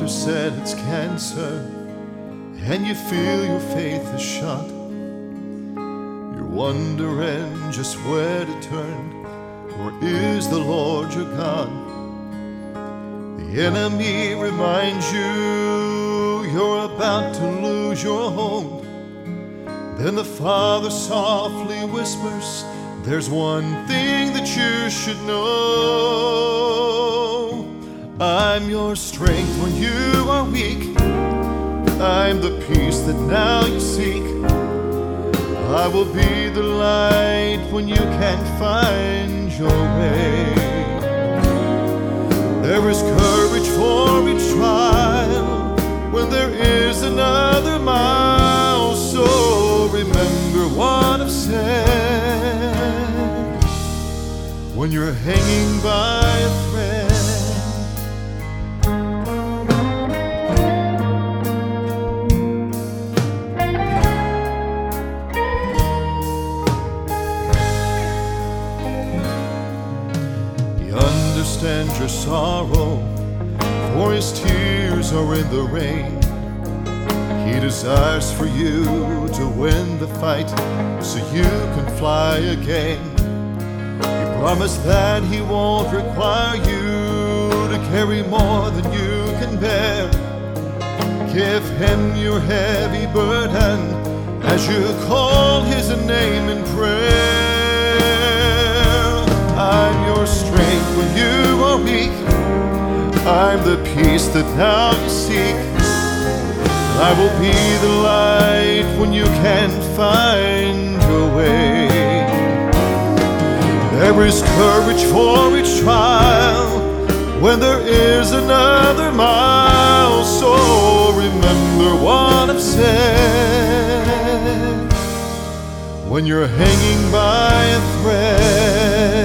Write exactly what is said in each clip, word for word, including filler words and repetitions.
doctor said it's cancer, and you feel your faith is shot. You're wondering just where to turn. Or is the Lord your God? The enemy reminds you you're about to lose your hold. Then the Father softly whispers, there's one thing that you should know. I'm your strength when you are weak. I'm the peace that now you seek. I will be the light when you can't find your way. There is courage for each trial when there is another mile. So remember what I've said when you're hanging by a thread. Understand your sorrow, for his tears are in the rain. He desires for you to win the fight so you can fly again. He promised that he won't require you to carry more than you can bear. Give him your heavy burden as you call his name in prayer. I'm your strength when you are weak. I'm the peace that now you seek. I will be the light when you can't find your way. There is courage for each trial when there is another mile. So remember what I've said when you're hanging by a thread.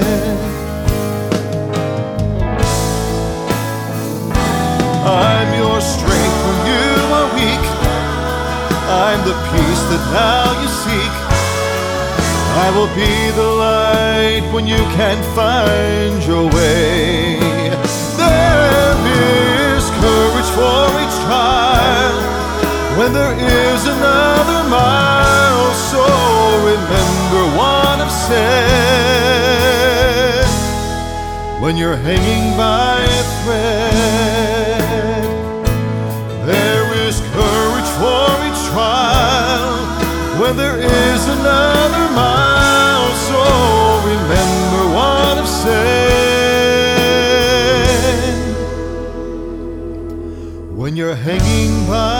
I'm your strength when you are weak. I'm the peace that now you seek. I will be the light when you can't find your way. There is courage for each trial when there is another mile. So remember what I've said when you're hanging by a thread. There is courage for each trial when there is another mile. So remember what I've said when you're hanging by